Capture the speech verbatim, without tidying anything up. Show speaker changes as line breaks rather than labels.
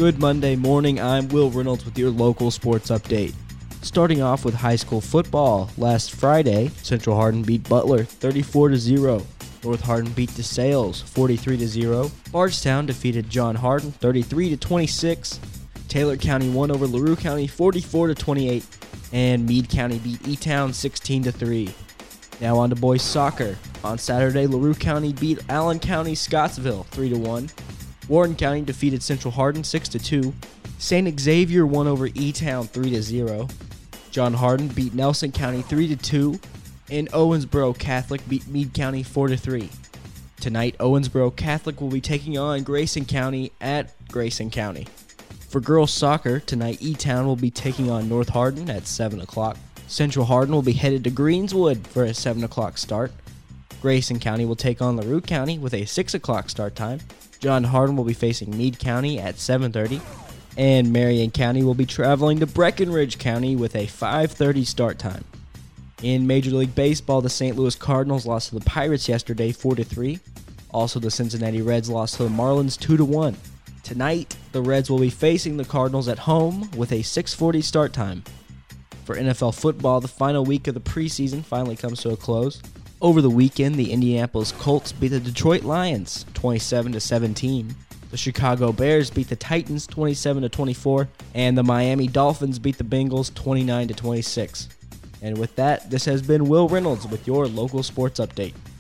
Good Monday morning, I'm Will Reynolds with your local sports update. Starting off with high school football, last Friday, Central Hardin beat Butler thirty-four to zero. North Hardin beat DeSales forty-three to zero. Bardstown defeated John Hardin thirty-three to twenty-six. Taylor County won over LaRue County forty-four to twenty-eight. And Meade County beat E-Town sixteen to three. Now on to boys soccer. On Saturday, LaRue County beat Allen County Scottsville three to one. Warren County defeated Central Hardin six to two. Saint Xavier won over E-Town three to zero. John Hardin beat Nelson County three to two. And Owensboro Catholic beat Meade County four to three. Tonight, Owensboro Catholic will be taking on Grayson County at Grayson County. For girls soccer, tonight E-Town will be taking on North Hardin at seven o'clock. Central Hardin will be headed to Greenswood for a seven o'clock start. Grayson County will take on LaRue County with a six o'clock start time. John Hardin will be facing Meade County at seven thirty. And Marion County will be traveling to Breckenridge County with a five thirty start time. In Major League Baseball, the Saint Louis Cardinals lost to the Pirates yesterday four to three. Also, the Cincinnati Reds lost to the Marlins two to one. Tonight, the Reds will be facing the Cardinals at home with a six forty start time. For N F L football, the final week of the preseason finally comes to a close. Over the weekend, the Indianapolis Colts beat the Detroit Lions twenty-seven to seventeen. The Chicago Bears beat the Titans twenty-seven to twenty-four, and the Miami Dolphins beat the Bengals twenty-nine to twenty-six. And with that, this has been Will Reynolds with your local sports update.